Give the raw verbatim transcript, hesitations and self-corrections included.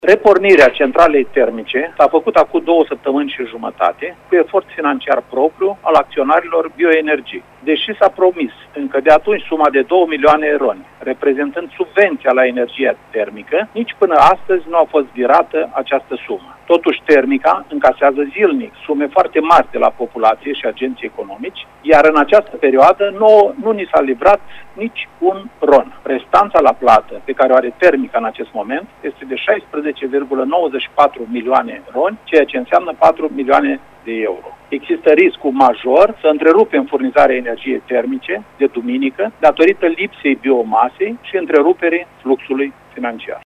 Repornirea centralei termice s-a făcut acum două săptămâni și jumătate cu efort financiar propriu al acționarilor Bioenergie. Deși s-a promis încă de atunci suma de două milioane de RON, reprezentând subvenția la energia termică, nici până astăzi nu a fost virată această sumă. Totuși, Termica încasează zilnic sume foarte mari de la populație și agenții economici, iar în această perioadă nu, nu ni s-a livrat nici un RON. Restanța la plată pe care o are Termica în acest moment este de șaisprezece virgulă nouăzeci și patru milioane RON, ceea ce înseamnă patru milioane de euro. Există riscul major să întrerupem furnizarea energiei termice de duminică datorită lipsei biomasei și întreruperii fluxului financiar.